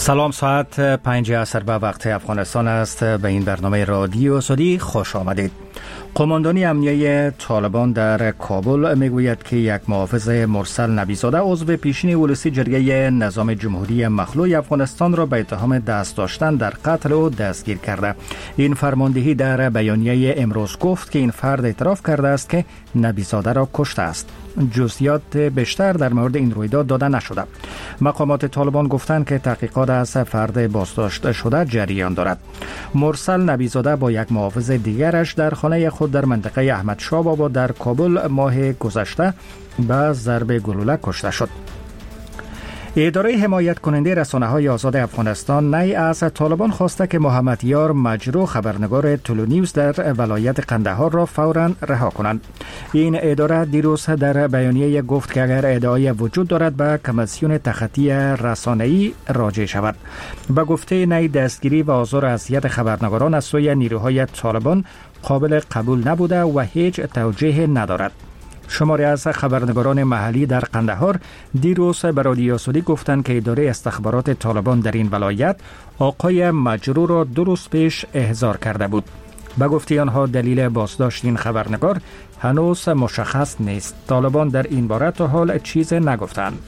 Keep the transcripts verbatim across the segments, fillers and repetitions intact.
سلام، ساعت پنج عصر به وقت افغانستان است. به این برنامه رادیو سودی خوش آمدید. قماندانی امنیه طالبان در کابل میگوید که یک محافظ مرسل نبیزاده عضو پیشین ولسی جرگه نظام جمهوری مخلوع افغانستان را به اتهام دست داشتن در قتل او دستگیر کرده. این فرماندهی در بیانیه امروز گفت که این فرد اعتراف کرده است که نبیزاده را کشته است. جزئیات بیشتر در مورد این رویداد داده نشده. مقامات طالبان گفتند که تحقیقات از فرد بازداشت شده جریان دارد. مرسل نبیزاده با یک محافظ دیگرش در خانه خود در منطقه احمد شاه بابا در کابل ماه گذشته به ضرب گلوله کشته شد. اداره حمایت کننده رسانه‌های آزاد افغانستان نی از طالبان خواسته که محمد یار مجروح خبرنگار تلونیوز در ولایت قندهار را فوراً رها کنند. این اداره دیروز در بیانیه گفت که اگر ادعای وجود دارد به کمیسیون تخطی رسانه‌ای راجع شود. به گفته نی دستگیری و آزار و اذیت خبرنگاران از سوی نیروهای طالبان قابل قبول نبوده و هیچ توجیه ندارد. شماری از خبرنگاران محلی در قندهار دیروز به رادیو سودی گفتند که اداره استخبارات طالبان در این ولایت آقای مجروح را دو روز پیش احضار کرده بود. به گفته آنها دلیل بازداشت این خبرنگار هنوز مشخص نیست. طالبان در این باره تا حال چیز نگفتند.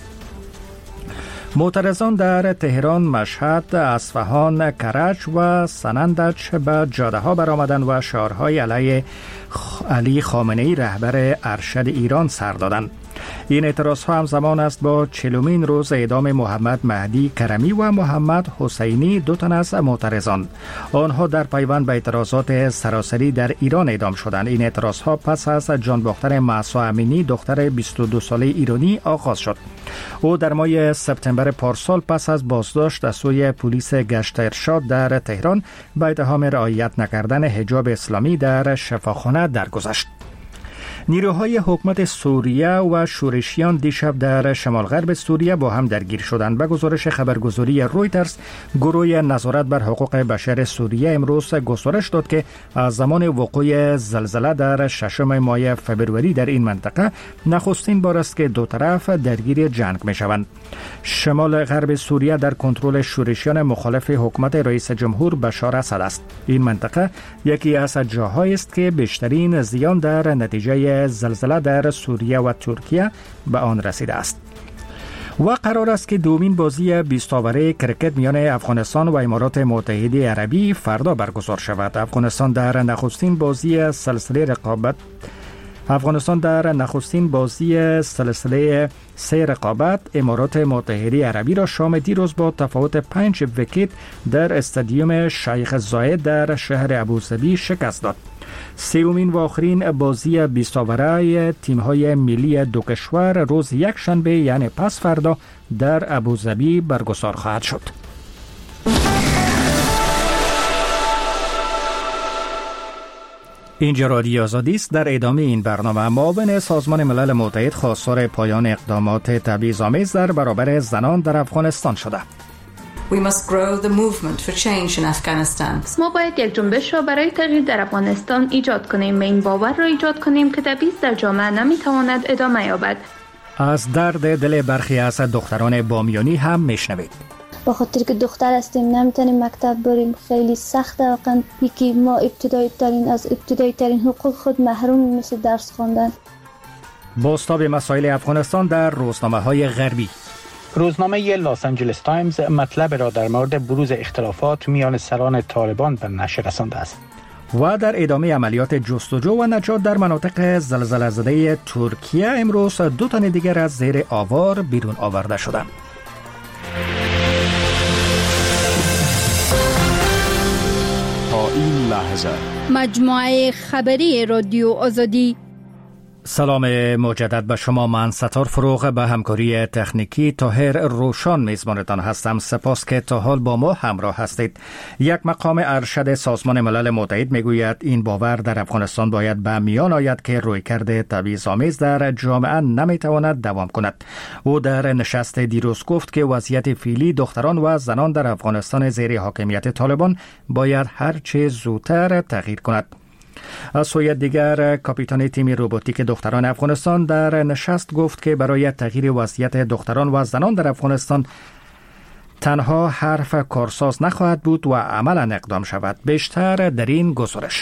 معترضان در تهران، مشهد، اصفهان، کرج و سنندج به جاده ها برآمدند و شعارهای علیه علی خامنه‌ای رهبر ارشد ایران سر دادند. این اعتراض ها همزمان است با چهلمین روز اعدام محمد مهدی کرمی و محمد حسینی، دو تن از معترضان. آنها در پیوند به اعتراضات سراسری در ایران اعدام شدند. این اعتراض ها پس از جان باختن مهسا امینی دختر بیست و دو ساله ایرانی آغاز شد. او در ماه سپتامبر پارسال پس از بازداشت از سوی پلیس گشت ارشاد در تهران به اتهام رعایت نکردن حجاب اسلامی در شفاخانه درگذشت. نیروهای حکومت سوریه و شورشیان دیشب در شمال غرب سوریه با هم درگیر شدند. به گزارش خبرگزاری رویترز، گروه نظارت بر حقوق بشر سوریه امروز گزارش داد که از زمان وقوع زلزله در ششم ماه فبروری در این منطقه نخستین بار است که دو طرف درگیر جنگ می شوند. شمال غرب سوریه در کنترل شورشیان مخالف حکومت رئیس جمهور بشار اسد است. این منطقه یکی از جاهایی است که بیشترین زیان در نتیجه زلزله در سوریه و ترکیه به آن رسیده است. و قرار است که دومین بازی بیست اوره کرکت میان افغانستان و امارات متحده عربی فردا برگزار شود. افغانستان در نخستین بازی سلسله رقابت افغانستان در نخستین بازی سلسله سه رقابت امارات متحده عربی را شام دیروز با تفاوت پنج ویکت در استادیوم شیخ زاید در شهر ابوظبی شکست داد. سومین و آخرین بازی بیست اوره تیم‌های ملی دو کشور روز یک شنبه یعنی پس فردا در ابوظبی برگزار خواهد شد. اینجا رادیو آزادی است. در ادامه این برنامه معاون سازمان ملل متحد خواستار پایان اقدامات تبعیض‌آمیز در برابر زنان در افغانستان شده. We must grow the movement for change in Afghanistan. ما باید یک جنبش را برای تغییر در افغانستان ایجاد کنیم و این باور را ایجاد کنیم که تبعیض در جامعه نمیتواند ادامه یابد. از درد دل برخی از دختران بامیانی هم میشنوید. با خاطر که دختر هستیم نمیتونیم مکتب بریم، خیلی سخته واقعا. یکی ما ابتدایی ترین از ابتدایی ترین حقوق خود محروم، مثل درس خواندن. بازتاب مسائل افغانستان در روزنامه های غربی. روزنامه لاس آنجلس تایمز مطلب را در مورد بروز اختلافات میان سران طالبان به نشر رسانده است. و در ادامه عملیات جستجو و نجات در مناطق زلزله زده ترکیه امروز دو تن دیگر از زیر آوار بیرون آورده شدند. تا این لحظه مجموعه خبری رادیو آزادی. سلام مجدد به شما. من ستار فروغ به همکاری تکنیکی طاهر روشان میزبانتان هستم. سپاس که تا حال با ما همراه هستید. یک مقام ارشد سازمان ملل متحد میگوید این باور در افغانستان باید به میان آید که رویکرد تبعیض‌آمیز در جامعه نمیتواند دوام کند. او در نشست دیروز گفت که وضعیت فعلی دختران و زنان در افغانستان زیر حاکمیت طالبان باید هر چه زودتر تغییر کند. از سوی دیگر کاپیتان تیم روباتیک دختران افغانستان در نشست گفت که برای تغییر وضعیت دختران و زنان در افغانستان تنها حرف کارساز نخواهد بود و عملا اقدام شود. بیشتر در این گزارش.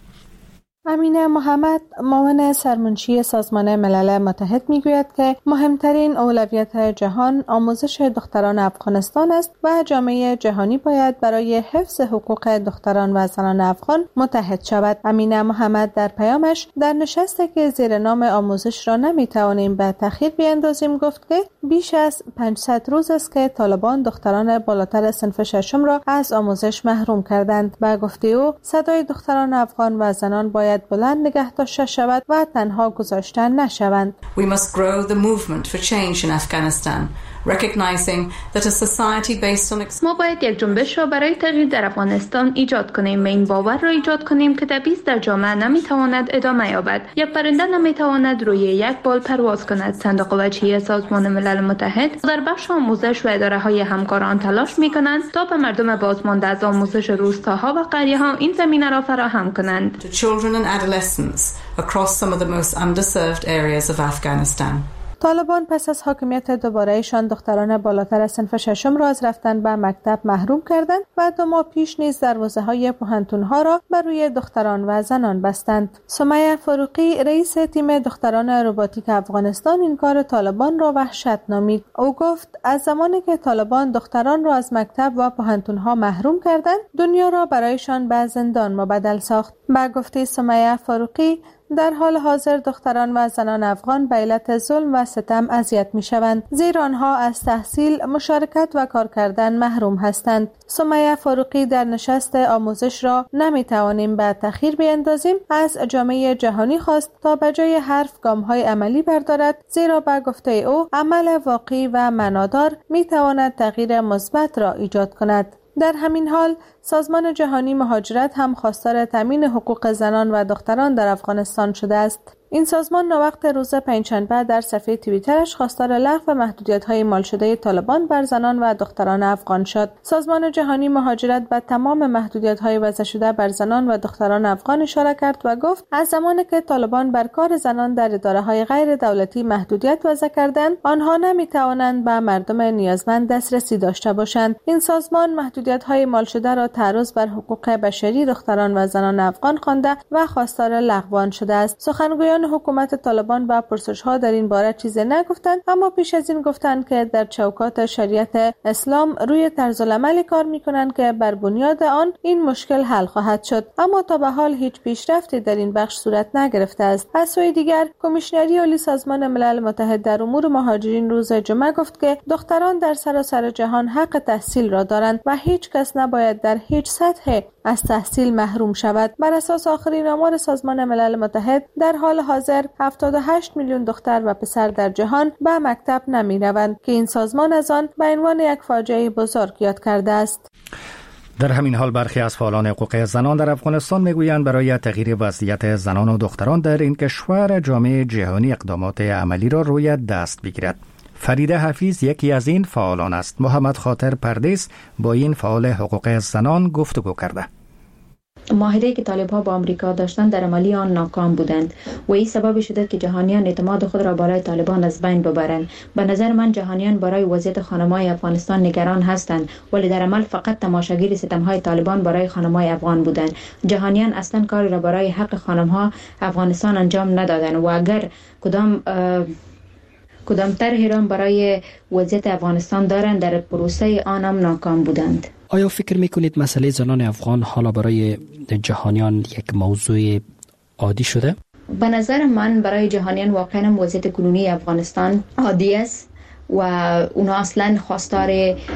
امینه محمد معاون سرمنشی سازمان ملل متحد میگوید که مهمترین اولویت جهان آموزش دختران افغانستان است و جامعه جهانی باید برای حفظ حقوق دختران و زنان افغان متحد شود. امینه محمد در پیامش در نشستی که زیر نام آموزش را نمیتوانیم به تأخیر بیاندازیم گفت که بیش از پانصد روز است که طالبان دختران بالاتر صنف ششم را از آموزش محروم کردند. به گفته او صدای دختران افغان و زنان باید بلند نگه داشته شود و تنها گذاشته نشوند. We must grow the movement for change in Afghanistan, recognizing that a society based on ما باید یک جنبش را برای تغییر در افغانستان ایجاد کنیم و این باور را ایجاد کنیم که تبعیض در جامعه نمیتواند ادامه یابد. یک پرنده نمیتواند روی یک بال پرواز کند. صندوق وجهی سازمان ملل متحد در بخش آموزش و اداره های همکاران تلاش میکنند تا به مردم بازمانده از آموزش روستاها و قریه ها این زمینه را فراهم کنند. adolescents across some of the most underserved areas of Afghanistan. طالبان پس از حاکمیت دوباره‌شان دختران بالاتر از صنف ششم را از رفتن به مکتب محروم کردند و دو ماه پیش نیز دروازه‌های پوهنتون‌ها را بر روی دختران و زنان بستند. سمیه فاروقی رئیس تیم دختران رباتیک افغانستان این کار طالبان را وحشت نامید. او گفت از زمانی که طالبان دختران را از مکتب و پوهنتون‌ها محروم کردند، دنیا را برایشان به زندان مبدل ساخت. به گفته سمیه فاروقی در حال حاضر دختران و زنان افغان به علت ظلم و ستم اذیت می‌شوند، زیرا آنها از تحصیل، مشارکت و کار کردن محروم هستند. سمیه فاروقی در نشست آموزش را نمی‌توانیم به تأخیر بیاندازیم از جامعه جهانی خواست تا به جای حرف گام‌های عملی بردارد، زیرا به گفته او عمل واقعی و معنادار می‌تواند تغییر مثبت را ایجاد کند. در همین حال سازمان جهانی مهاجرت هم خواستار تامین حقوق زنان و دختران در افغانستان شده است. این سازمان ناوقت روز پنجشنبه در صفحه توییترش خواستار لغو محدودیت‌های مال شده طالبان بر زنان و دختران افغان شد. سازمان جهانی مهاجرت به تمام محدودیت‌های وضع شده بر زنان و دختران افغان اشاره کرد و گفت از زمانی که طالبان بر کار زنان در اداره‌های غیر دولتی محدودیت وضع کردند، آنها نمی‌توانند به مردم نیازمند دسترسی داشته باشند. این سازمان محدودیت‌های مال شده را تعرض بر حقوق بشری دختران و زنان افغان خوانده و خواستار لغو آن شده است. سخنگویان حکومت طالبان با پرسش‌ها در این باره چیزی نگفتند، اما پیش از این گفتند که در چوکات شریعت اسلام روی طرز العملی کار می‌کنند که بر بنیاد آن این مشکل حل خواهد شد، اما تا به حال هیچ پیشرفتی در این بخش صورت نگرفته است. از سوی دیگر کمیشنری عالی سازمان ملل متحد در امور مهاجرین روز جمعه گفت که دختران در سراسر جهان حق تحصیل را دارند و هیچ کس نباید در هیچ سطح از تحصیل محروم شود. بر اساس آخرین آمار سازمان ملل متحد در حال حاضر هفتاد و هشت میلیون دختر و پسر در جهان به مکتب نمی روند که این سازمان از آن به عنوان یک فاجعه بزرگ یاد کرده است. در همین حال برخی از فعالان حقوق زنان در افغانستان میگویند برای تغییر وضعیت زنان و دختران در این کشور جامعه جهانی اقدامات عملی را روی دست بگیرد. فریده حفیظ یکی از این فعالان است. محمد خاطر پردیس با این فعال حقوق زنان گفتگو کرده. معاهده‌ای که طالب‌ها با آمریکا داشتند در عملی آن ناکام بودند و این سبب شده که جهانیان اعتماد خود را برای طالبان از بین ببرند. به نظر من جهانیان برای وضعیت خانم‌های افغانستان نگران هستند، ولی در عمل فقط تماشاگیر ستم‌های طالبان برای خانم‌های افغان بودند. جهانیان اصلا کاری را برای حق خانم‌ها افغانستان انجام ندادند و اگر کدام کدام طرحی را برای وضعیت افغانستان دارند در پروسه آن هم ناکام بودند. آیا فکر میکنید مسئله زنان افغان حالا برای جهانیان یک موضوع عادی شده؟ به نظر من برای جهانیان واقعا وضعیت کنونی افغانستان عادی است و اونا اصلا خواستار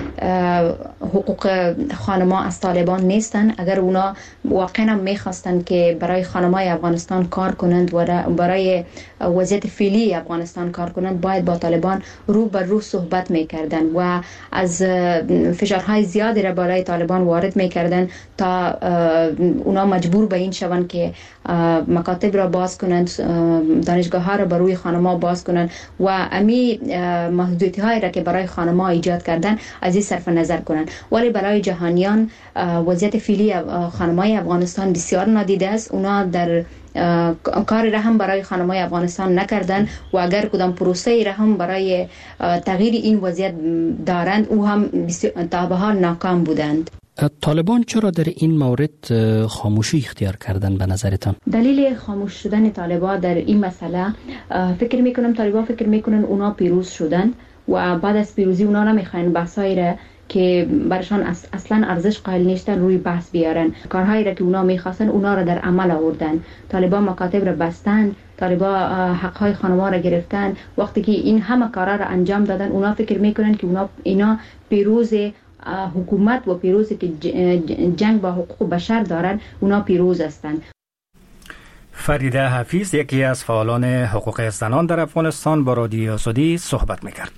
حقوق خانم‌ها از طالبان نیستن. اگر اونا واقعا میخواستند که برای خانم‌های افغانستان کار کنند و برای وضعیت فعلی افغانستان کار کنند، باید با طالبان رو به رو صحبت میکردن و از فشارهای زیادی را برای طالبان وارد میکردن تا اونا مجبور به این شوند که مکاتب را باز کنند، دانشگاه‌ها را برای خانم‌ها باز کنند و امی محدودیت هایی را که برای خانم‌ها ایجاد کردن از این صرف نظر کنند. ولی برای جهانیان وضعیت فعلی خانم‌های افغانستان بسیار نادیده است. اونا در کاری را هم برای خانم‌های افغانستان نکردن و اگر کدام پروسه‌ای را هم برای تغییر این وضعیت دارند او هم تا به حال ناکام بودند. طالبان چرا در این مورد خاموشی اختیار کردن به نظرتان؟ دلیل خاموش شدن طالبان در این مسئله فکر میکنم طالبان فکر میکنن اونا پیروز شدند و بعد از پیروزی اونا نمیخواین بحثایی را که برشان اصلا ارزش قائل نیستن روی بحث بیارن. کارهایی را که اونا میخواستن اونا را در عمل آوردن. طالبان مکاتب را بستن، طالبان حقهای خانمان را گرفتن. وقتی که این همه کارا را انجام دادن اونا فکر میکنن که اونا اینا پیروز حکومت و پیروزی که جنگ با حقوق بشر دارن اونا پیروز هستند. فریده حفیظ یکی از فعالان حقوق زنان در افغانستان با رادیو آزادی صحبت میکرد.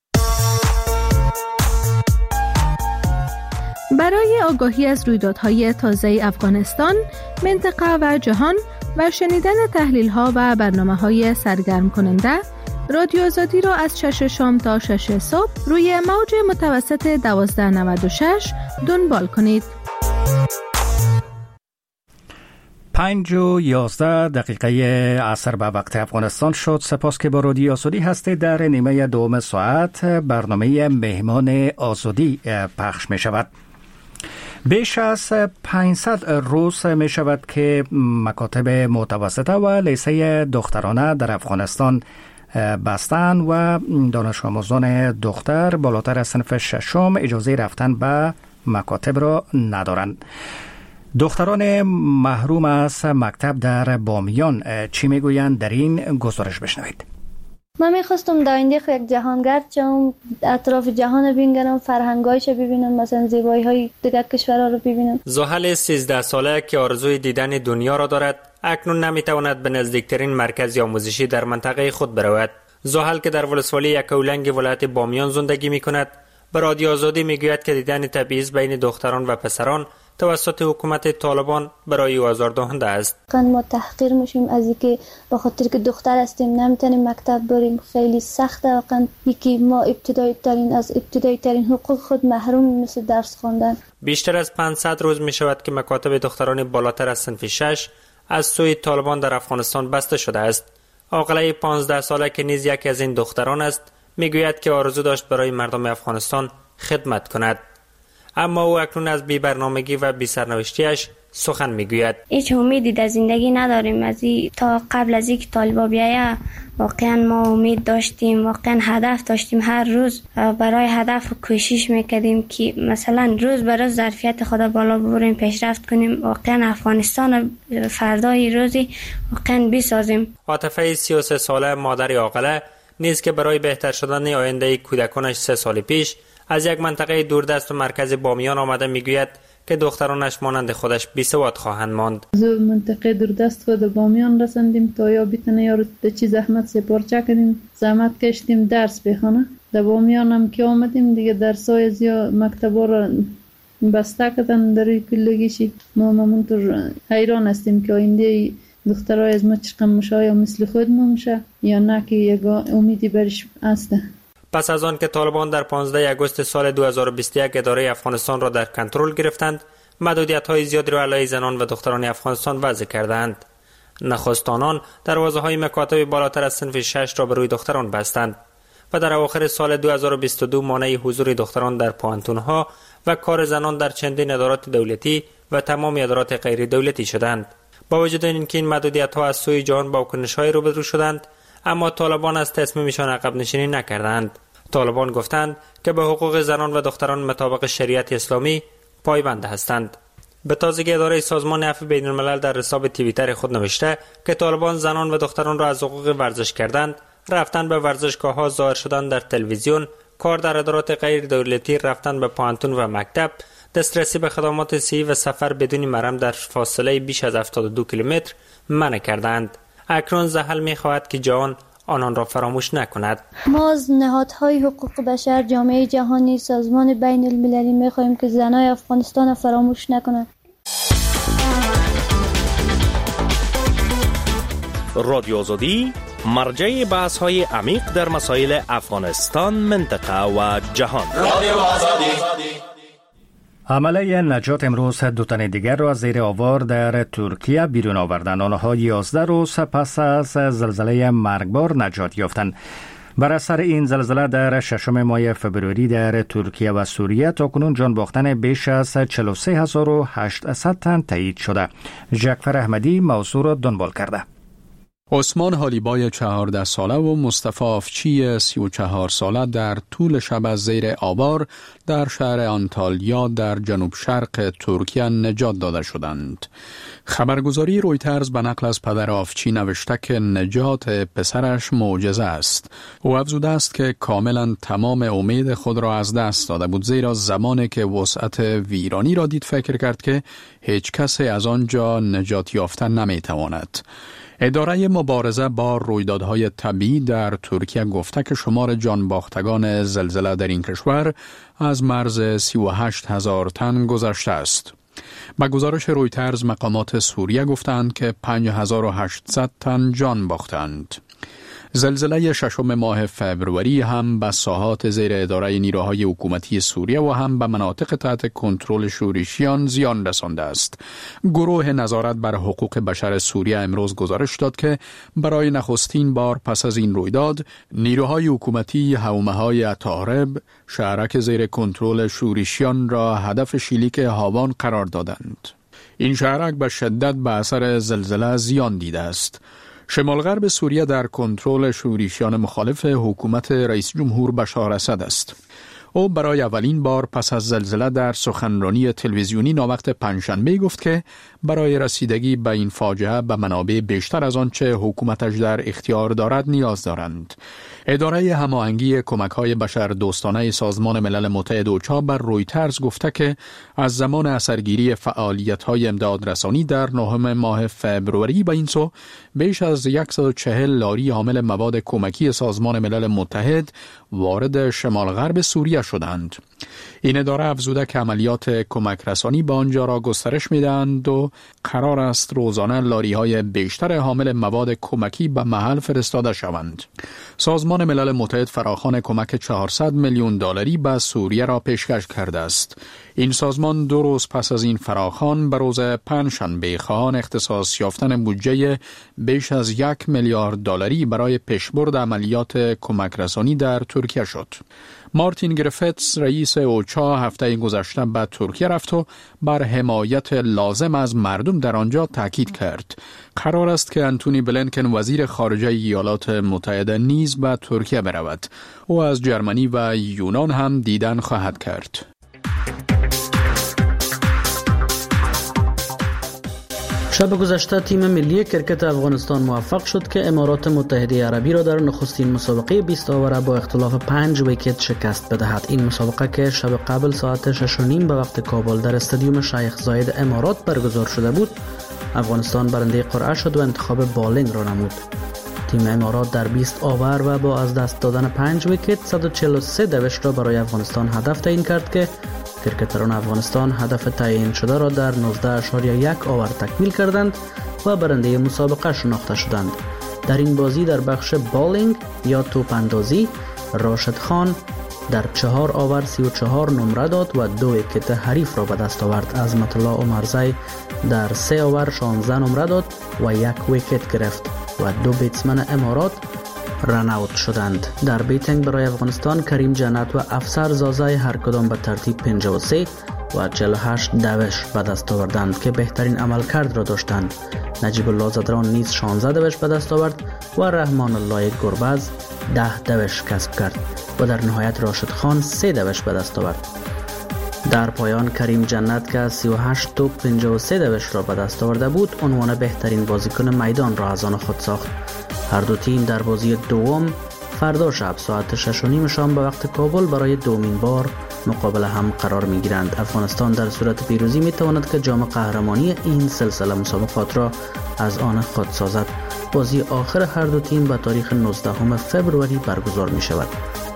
برای آگاهی از رویدادهای تازه افغانستان، منطقه و جهان و شنیدن تحلیل‌ها و برنامه‌های سرگرم کننده، رادیو آزادی را از شش شام تا شش صبح روی موج متوسط دوازده نود و شش دنبال کنید. پنج و یازده دقیقه عصر به وقت افغانستان شد. سپاس که با رادیو آزادی هستید. در نیمه دوم ساعت برنامه مهمان آزادی پخش می شود. بیش از پانصد روز می شود که مکاتب متوسطه و لیسه دخترانه در افغانستان بستن و دانش آموزان دختر بالاتر از صنف ششم اجازه رفتن به مکاتب را ندارند. دختران محروم از مکتب در بامیان چی میگویند در این گزارش بشنوید. من میخواستم در آینده یک جهانگرد شم، اطراف جهان رو ببینم، فرهنگایش رو ببینم، مثلا زیبایی های دیگر کشورها رو ببینم. زحل سیزده ساله که آرزوی دیدن دنیا را دارد اکنون نمیتواند به نزدیکترین مرکز آموزشی در منطقه خود برود. زحل که در ولسوالی یکاولنگ ولایت بامیان زندگی میکند به رادیو آزادی میگوید که دیدن تبعیض بین دختران و پسران توسط حکومت طالبان برای او آزاردهنده است. ما تحقیر میشیم از اینکه به خاطر که دختر هستیم نمیتونیم مکتب بریم. خیلی سخته واقعا یکی ما ابتدایی ترین از ابتدایی ترین حقوق خود محروم مثل درس خواندن. بیشتر از پانصد روز می شود که مکاتب دختران بالاتر از صنف شش از سوی طالبان در افغانستان بسته شده است. عاقله پانزده ساله که نیز یکی از این دختران است میگوید که آرزو داشت برای مردم افغانستان خدمت کند، اما او اکنون از بی برنامگی و بی سرنوشتیش سخن میگوید. هیچ امیدی در زندگی نداریم از این تا قبل از اینکه طالبا بیایه. واقعا ما امید داشتیم، واقعا هدف داشتیم، هر روز برای هدف کوشش میکردیم که مثلا روز به روز ظرفیت خود بالا ببریم، پیشرفت کنیم، واقعا افغانستان فردای روزی واقعا بسازیم. عاطفه سی و سه ساله مادر عاقله نیز که برای بهتر شدن آینده کودکانش سه سال پیش از یک منطقه دوردست و مرکز بامیان آمده میگوید که دخترانش مانند خودش بی سواد خواهند ماند. از منطقه دوردست و بامیان رسیدیم تا یا بتونه یارو به چی زحمت سپارچه کردیم، زحمت کشیدیم درس بخونه. در بامیان هم که آمدیم دیگه درسای زیاد مکتبا را بسته کردن در کلگیشی. ما همونطور حیران هستیم که آینده دخترای از ما چقدر میشه، یا مثل خود ما میشه یا نه که یک امیدی برش هست. پس از آن که طالبان در پانزده آگوست سال دو هزار و بیست و یک اداره افغانستان را در کنترل گرفتند، محدودیت‌های زیادی را علیه زنان و دختران افغانستان وضع کردند. نخست آنان دروازه‌های مکاتب بالاتر از صنف شش را به روی دختران بستند و در اواخر سال دو هزار و بیست و دو مانع حضور دختران در پوهنتون‌ها و کار زنان در چندین ادارات دولتی و تمام ادارات غیر دولتی شدند. با وجود اینکه این محدودیت‌ها از سوی جهان با واکنش‌های روبرو شدند، اما طالبان از تصمیمشان عقب نشینی نکردند. طالبان گفتند که به حقوق زنان و دختران مطابق شریعت اسلامی پایبند هستند. به تازگی اداره سازمان عفو بین الملل در حساب توییتر خود نوشته که طالبان زنان و دختران را از حقوق ورزش کردند، رفتن به ورزشگاه‌ها، ظاهر شدن در تلویزیون، کار در ادارات غیر دولتی، رفتن به پوهنتون و مکتب، دسترسی به خدمات صحی و سفر بدون محرم در فاصله بیش از هفتاد و دو کیلومتر منع کردند. اکنون زحل می‌خواهد که جهان آنان را فراموش نکند. ما از نهادهای حقوق بشر، جامعه جهانی، سازمان بین المللی می‌خواهیم که زنای افغانستان فراموش نکنند. رادیو آزادی مرجع بحث‌های عمیق در مسائل افغانستان، منطقه و جهان. رادیو آزادی عمله نجات امروز دو تن دیگر را از زیر آوار در ترکیه بیرون آوردند. آنها یازده روز پس از زلزله مرگبار نجات یافتند. بر اثر این زلزله در ششم ماه فبروری در ترکیه و سوریه تاکنون جان باختن بیش از چهل و سه هزار و هشتصد تن تایید شده. جعفر احمدی موضوع را دنبال کرده. عثمان حالیبای چهارده ساله و مصطفی آفچی سی و چهار ساله در طول شب از زیر آوار در شهر آنتالیا در جنوب شرق ترکیه نجات داده شدند. خبرگزاری رویترز به نقل از پدر آفچی نوشته که نجات پسرش معجزه است. او افزوده است که کاملا تمام امید خود را از دست داده بود، زیرا زمانی که وسعت ویرانی را دید فکر کرد که هیچ کسی از آنجا نجات یافتن نمیتواند. اداره مبارزه با رویدادهای طبیعی در ترکیه گفته که شمار جان باختگان زلزله در این کشور از مرز سی و هشت هزار تن گذشته است. با گزارش رویترز مقامات سوریه گفتند که پنج هزار و هشتصد تن جان باختند. زلزله ششم ماه فبروری هم به ساحات زیر اداره نیروهای حکومتی سوریه و هم به مناطق تحت کنترل شورشیان زیان رسانده است. گروه نظارت بر حقوق بشر سوریه امروز گزارش داد که برای نخستین بار پس از این رویداد نیروهای حکومتی حومه‌های اتارب شهرک زیر کنترل شورشیان را هدف شلیک هاوان قرار دادند. این شهرک به شدت به اثر زلزله زیان دیده است. شمال غرب سوریه در کنترل شورشیان مخالف حکومت رئیس جمهور بشار اسد است. او برای اولین بار پس از زلزله در سخنرانی تلویزیونی ناوقت پنجشنبه گفت که برای رسیدگی به این فاجعه به منابع بیشتر از آنچه حکومتش در اختیار دارد نیاز دارند. اداره هماهنگی کمک‌های بشردوستانه سازمان ملل متحد اوچا بر رویترز گفته که از زمان اثرگیری فعالیت‌های امدادرسانی در نهم ماه فبروری به این سو بیش از صد و چهل لاری حامل مواد کمکی سازمان ملل متحد وارد شمال غرب سوریه شدند. این اداره افزوده که عملیات کمک رسانی به آنجا را گسترش می‌دهند و قرار است روزانه لاری‌های بیشتر حامل مواد کمکی به محل فرستاده شوند. سازمان ملل متحد فراخوان کمک چهارصد میلیون دلاری به سوریه را پیشکش کرده است. این سازمان دو روز پس از این فراخوان به روز پنجشنبه خواهان اختصاص یافتن بودجه بیش از یک میلیارد دلاری برای پیشبرد عملیات کمک رسانی در ترکیه شد. مارتین گریفتس رئیس اوچا هفته گذشته به ترکیه رفت و بر حمایت لازم از مردم در آنجا تاکید کرد. قرار است که انتونی بلینکن وزیر خارجه ایالات متحده نیز به ترکیه برود. او از جرمنی و یونان هم دیدن خواهد کرد. شب گذشته تیم ملی کرکت افغانستان موفق شد که امارات متحده عربی را در نخستین مسابقه بیست آوره با اختلاف پنج ویکت شکست بدهد. این مسابقه که شب قبل ساعت شش و نیم به وقت کابل در استادیوم شیخ زاید امارات برگزار شده بود، افغانستان برنده قرعه شد و انتخاب بالینگ را نمود. تیم امارات در بیست آور و با از دست دادن پنج ویکت صد و چهل و سه دوش را برای افغانستان هدف تعیین کرد که کرکتران افغانستان هدف تعیین شده را در نوزده اشاریه یک آور تکمیل کردند و برنده مسابقه شناخته شدند. در این بازی در بخش بالینگ یا توپ اندازی راشد خان در چهار آور سی و چهار نمره داد و دو ویکت حریف را به دست آورد. عظمت الله عمرزی در سه آور شانزده نمره داد و یک ویکت گرفت و دو بیتسمن امارات رن اوت شدند. در بیتینگ برای افغانستان کریم جنت و افسر زازای هر کدام به ترتیب پنجاه و سه و چهل و هشت دوش به دست آوردند که بهترین عملکرد را داشتند. نجیب الله زدران نیز شانزده دوش به دست آورد و رحمان الله گربز ده دوش کسب کرد و در نهایت راشد خان سه دوش به دست آورد. در پایان کریم جنت که سی و هشت توپ پنجاه و سه دوش را به دست آورده بود عنوان بهترین بازیکن میدان را از آن خود ساخت. هر دو تیم در بازی دوم فردا شب ساعت شش و نیم شام به وقت کابل برای دومین بار مقابل هم قرار می گیرند. افغانستان در صورت پیروزی می تواند که جام قهرمانی این سلسله مسابقات را از آن خود سازد. بازی آخر هر دو تیم به تاریخ نوزدهم فوریه برگزار می شود.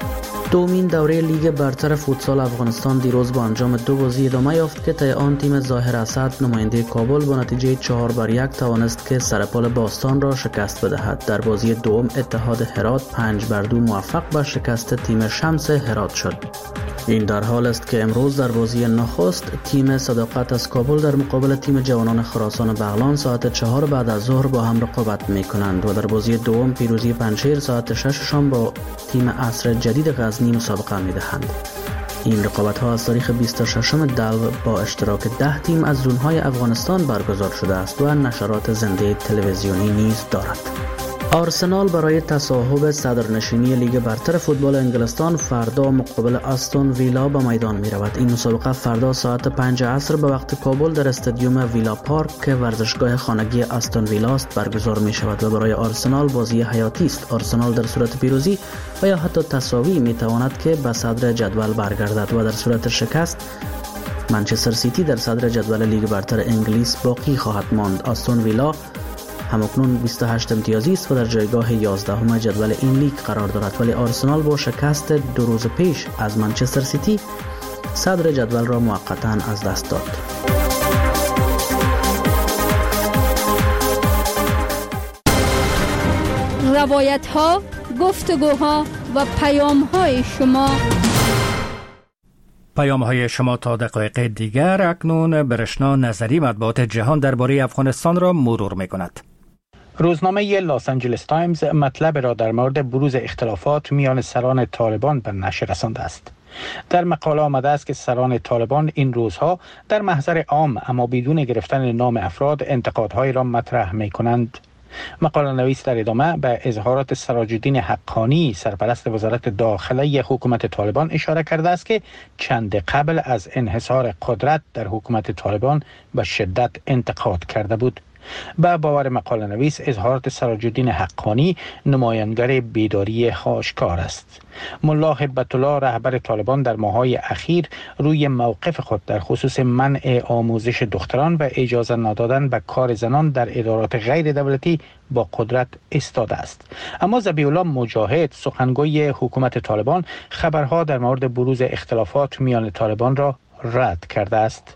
دومین دوره لیگ برتر فوتسال افغانستان دیروز با انجام دو بازی ادامه یافت که طی آن تیم ظاهر اسد نماینده کابل با نتیجه چهار بر یک توانست که سرپال باستان را شکست بدهد. در بازی دوم اتحاد هرات پنج بر دو موفق به شکست تیم شمس هرات شد. این در حال است که امروز در بازی نخست تیم صداقت از کابل در مقابل تیم جوانان خراسان بغلان ساعت چهار بعد از ظهر با هم رقابت می کنند و در بازی دوم پیروزی پنجشیر ساعت شش شام با تیم عصر جدید غزنی مسابقه می دهند. این رقابت ها از تاریخ بیست و ششم دلو با اشتراک ده تیم از زونهای افغانستان برگزار شده است و نشرات زنده تلویزیونی نیز دارد. آرسنال برای تصاحب صدرنشینی لیگ برتر فوتبال انگلستان فردا مقابل استون ویلا به میدان می رود. این مسابقه فردا ساعت پنج عصر به وقت کابل در استادیوم ویلا پارک که ورزشگاه خانگی استون ویلا است برگزار می شود و برای آرسنال بازی حیاتی است. آرسنال در صورت پیروزی و یا حتی تساوی می تواند که به صدر جدول برگردد و در صورت شکست منچستر سیتی در صدر جدول لیگ برتر انگلیس باقی خواهد ماند. استون ویلا همکنون بیست و هشت امتیازی است و در جایگاه یازدهم جدول این لیگ قرار دارد، ولی آرسنال با شکست دو روز پیش از منچستر سیتی صدر جدول را موقتاً از دست داد. روایت ها، گفتگوها و پیام های شما پیام های شما تا دقایق دیگر. اکنون برشنا نظری مطبوعات جهان درباره افغانستان را مرور می کند. روزنامه لاس آنجلس تایمز مطلب را در مورد بروز اختلافات میان سران طالبان به نشر رسانده است. در مقاله آمده است که سران طالبان این روزها در محضر عام اما بدون گرفتن نام افراد انتقادهای را مطرح می کنند. مقاله نویس در ادامه به اظهارات سراج الدین حقانی سرپرست وزارت داخله حکومت طالبان اشاره کرده است که چند قبل از انحصار قدرت در حکومت طالبان به شدت انتقاد کرده بود. به باور مقاله نویس اظهارات سراج الدین حقانی نمایانگر بیداری آشکار است. ملا هبت الله رهبر طالبان در ماه‌های اخیر روی موقف خود در خصوص منع آموزش دختران و اجازه ندادن به کار زنان در ادارات غیر دولتی با قدرت ایستاده است. اما ذبیح الله مجاهد سخنگوی حکومت طالبان خبرها در مورد بروز اختلافات میان طالبان را رد کرده است.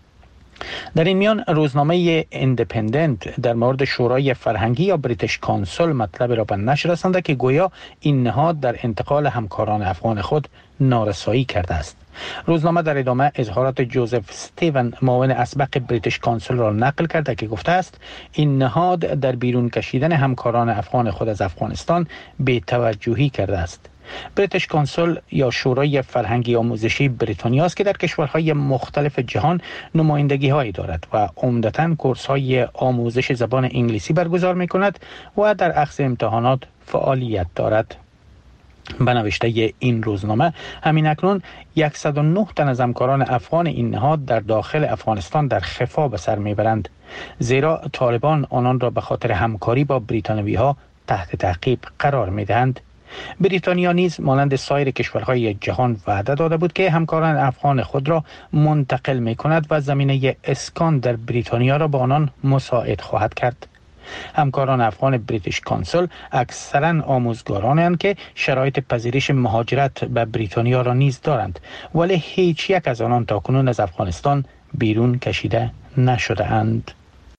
در این میان روزنامه ایندیپندنت در مورد شورای فرهنگی یا بریتیش کانسل مطلب را به نشر رسانده که گویا این نهاد در انتقال همکاران افغان خود نارسایی کرده است. روزنامه در ادامه اظهارات جوزف استیون معاون اسبق بریتیش کانسل را نقل کرده که گفته است این نهاد در بیرون کشیدن همکاران افغان خود از افغانستان بی‌توجهی کرده است. بریتیش کانسل یا شورای فرهنگی آموزشی بریتانیا است که در کشورهای مختلف جهان نمایندگی هایی دارد و عمدتاً کورس های آموزش زبان انگلیسی برگزار می کند و در اخذ امتحانات فعالیت دارد. به نوشته این روزنامه همین اکنون صد و نه تن از همکاران افغان این نهاد در داخل افغانستان در خفا به سر میبرند، زیرا طالبان آنان را به خاطر همکاری با بریتانیایی ها تحت تعقیب قرار میدهند. بریتانیا نیز مانند سایر کشورهای جهان وعده داده بود که همکاران افغان خود را منتقل می کند و زمینه اسکان در بریتانیا را با آنان مساعد خواهد کرد. همکاران افغان بریتیش کانسل اکثرا آموزگارانند که شرایط پذیرش مهاجرت به بریتانیا را نیز دارند، ولی هیچ یک از آنان تاکنون از افغانستان بیرون کشیده نشده اند.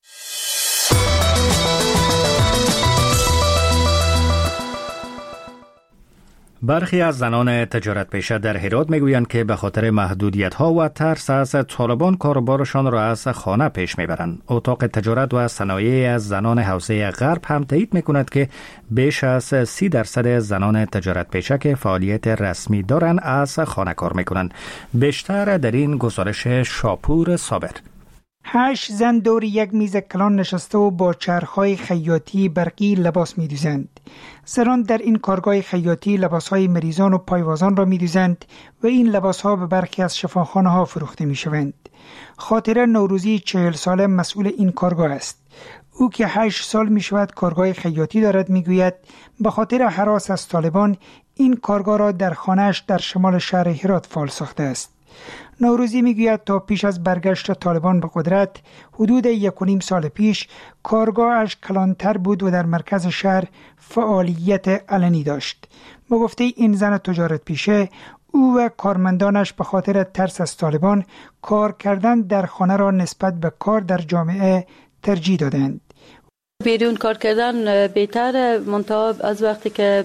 برخی از زنان تجارت پیشه در هرات میگویند که به خاطر محدودیت‌ها و ترس از طالبان کاروبارشان را از خانه پیش میبرند. اتاق تجارت و صنایع از زنان حوزه غرب هم تایید میکند که بیش از سی درصد زنان تجارت پیشه که فعالیت رسمی دارند از خانه کار میکنند. بیشتر در این گزارش شاپور صابر. هشت زن دور یک میز کلان نشسته و با چرخهای خیاطی برقی لباس می دوزند. زنان در این کارگاه خیاطی لباسهای مریضان و پایوازان را می دوزند و این لباسها به برخی از شفاخانه ها فروخته می شوند. خاطره نوروزی چهل ساله مسئول این کارگاه است. او که هشت سال می شود کارگاه خیاطی دارد می گوید به خاطر هراس از طالبان این کارگاه را در خانه‌اش در شمال شهر هرات فعال ساخته است. نوروزی میگوید تا پیش از برگشت طالبان به قدرت حدود یک و نیم سال پیش کارگاهش کلانتر بود و در مرکز شهر فعالیت علنی داشت. به گفته این زن تجارت پیشه، او و کارمندانش به خاطر ترس از طالبان کار کردن در خانه را نسبت به کار در جامعه ترجیح دادند. بیرون کار کردن بهتره، منتها از وقتی که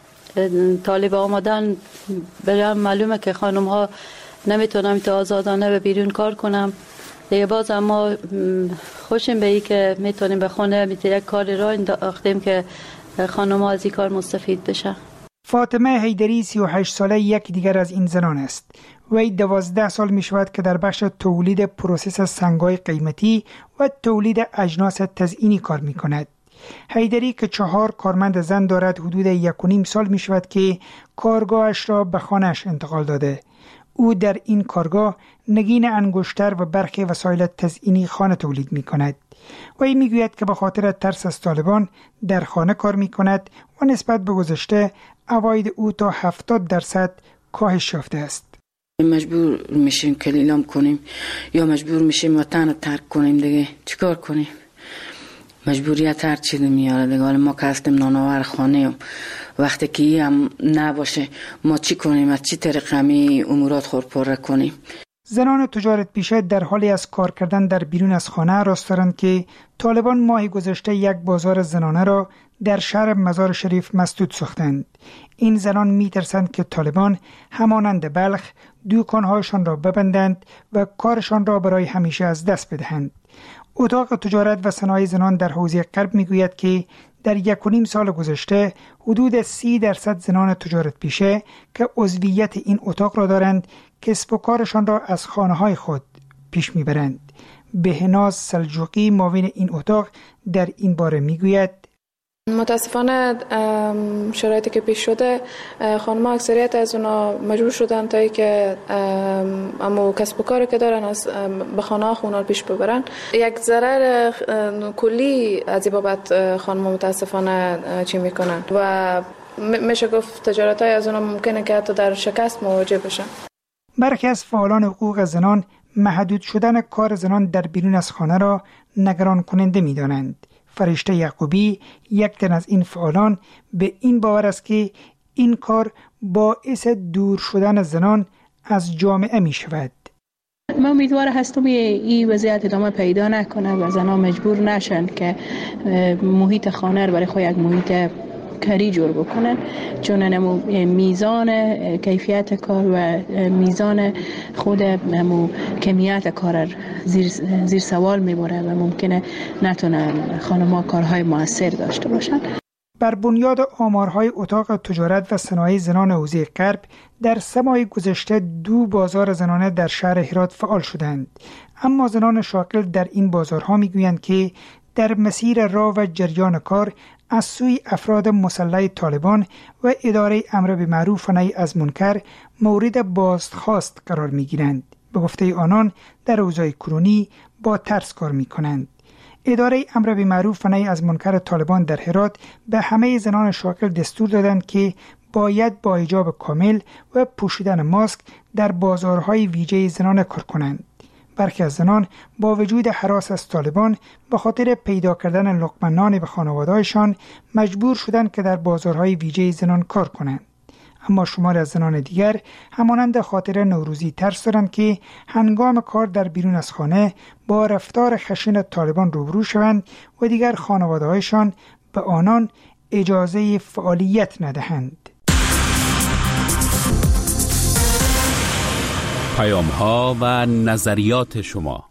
طالب آمدن برام معلومه که خانم ها نمیتونم تا آزادانه به بیرون کار کنم دیگه. باز اما خوشم به این که میتونیم به خونه میتونیم یک کار را انداختیم که خانم ها از این کار مستفید بشن. فاطمه حیدری سی و هشت ساله یک دیگر از این زنان است. وی دوازده سال می شود که در بخش تولید پروسس سنگ‌های قیمتی و تولید اجناس تزئینی کار می کند. حیدری که چهار کارمند زن دارد حدود یک و نیم سال می شود که کارگاهش را به خانه‌اش انتقال داده. او در این کارگاه نگین انگشتر و برخی وسایل تزئینی خانه تولید می کند. وی می گوید که به خاطر ترس از طالبان در خانه کار می کند و نسبت به گذشته عواید او تا هفتاد درصد کاهش یافته است. مجبور میشیم که اعلام کنیم یا مجبور میشیم وطن رو ترک کنیم دیگه. چیکار کنیم؟ مجبوریت هر چیزی میاره دیگه. ما که هستیم نانآور خانه هم. وقتی که هم نباشه ما چی کنیم؟ از چی طریق همی امورات خود پر کنیم؟ زنان تجارت پیشه در حالی از کار کردن در بیرون از خانه راست دارند که طالبان ماه گذشته یک بازار زنانه را در شهر مزار شریف مسدود ساختند. این زنان می ترسند که طالبان همانند بلخ دکانهایشان را ببندند و کارشان را برای همیشه از دست بدهند. اتاق تجارت و صنایع زنان در حوزه غرب می گوید که در یک و نیم سال گذشته حدود سی درصد زنان تجارت پیشه که عضویت این اتاق را دارند کسب و کارشان را از خانه‌های خود پیش میبرند. بهناز سلجوقی معاون این اتاق در این باره میگوید: متاسفانه شرایطی که پیش شده خانم‌ها اکثریت از اونا مجبور شدن تا که اما کسب و کاری که دارن از به خانه‌ها اونا پیش ببرن. یک ضرر کلی از این بابت خانم‌ها متاسفانه چی میکنن و میشه گفت تجارت‌های از اونا ممکنه که حتی در شکست مواجه بشن. برخی از فعالان حقوق زنان محدود شدن کار زنان در بیرون از خانه را نگران کننده می دانند. فرشته یعقوبی یک تن از این فعالان به این باور است که این کار باعث دور شدن زنان از جامعه می شود. من امیدوار هستم این وضعیت ادامه پیدا نکنه و زنان مجبور نشن که محیط خانه را برای خود یک محیط کاری جور بکنن، چون نمو میزان کیفیت کار و میزان خود نمو کمیت کار زیر, زیر سوال میبره و ممکنه نتونن خانم‌ها کارهای موثر داشته باشن. بر بنیاد آمارهای اتاق تجارت و صنایع زنان حوزه غرب در سه ماه گذشته دو بازار زنانه در شهر هرات فعال شدند، اما زنان شاغل در این بازارها میگویند که در مسیر راه و جریان کار از سوی افراد مسلح طالبان و اداره امر به معروف و نهی از منکر مورد بازخواست قرار می گیرند. به گفته آنان در اوضاع کنونی با ترس کار می کنند. اداره امر به معروف و نهی از منکر طالبان در هرات به همه زنان شاغل دستور دادند که باید با حجاب کامل و پوشیدن ماسک در بازارهای ویژه زنان کار کنند. برخی از زنان با وجود هراس از طالبان به خاطر پیدا کردن لقمه نان به خانواده‌هایشان مجبور شدند که در بازارهای ویژه زنان کار کنند. اما شمار از زنان دیگر همانند خاطر نوروزی ترس دارند که هنگام کار در بیرون از خانه با رفتار خشن طالبان روبرو شوند و دیگر خانواده‌هایشان به آنان اجازه فعالیت ندهند. پیام ها و نظریات شما.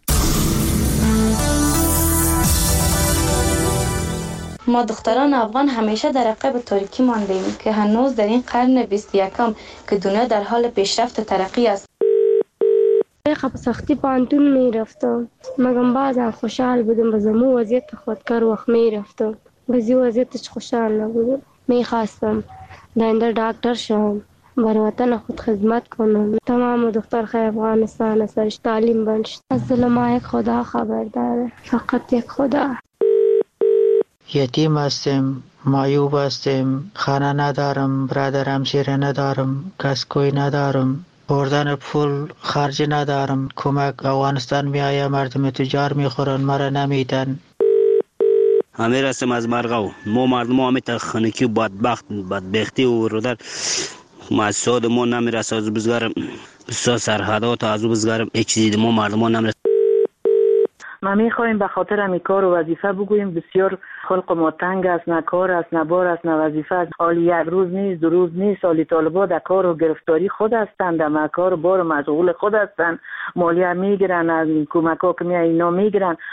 ما دختران افغان همیشه در عقب تاریکی ماندیم که هنوز در این قرن بیست و یکم که دنیا در حال پیشرفت و ترقی است. خب سختی پانتون می رفتم مگم بعضا خوشحال بودم به زمو وضعیت خودکار وقت می رفتم بزی وضعیتش خوشحال نبودم. می خواستم داینده دکتر شم، برای وطن خود خدمت کنم. تمام دخترهای افغانستان سرش تعلیم بنشت. از ظلم یک خدا خبر داره، فقط یک خدا. یتیم هستم، معیوب هستم، خانه ندارم، برادر همسایه ندارم، کسکوی ندارم، بردن پول خرج ندارم. کمک افغانستان می آید، مردم تجار می خورن، مرا نمیدن. همه رسم از مرغو ما مردم همه تخنکی و بدبخت بدبختی و رودر مسعود ما نمیرسه از بزرگ بسیار سرحدات از بزرگ هیچ چیزی ما مردم نمیرسه. ما میخوایم به خاطر همی کار و وظیفه بگوییم بسیار خلق ما تنگ است، نه کار است نه بار است نه وظیفه است. حالی یک روز نیست دو روز نیست، حالی طالبا در کار و گرفتاری خود هستند، در کار و بار مشغول خود هستند، مالیه میگیرن، از کمک ها که میای اینا میگیرن.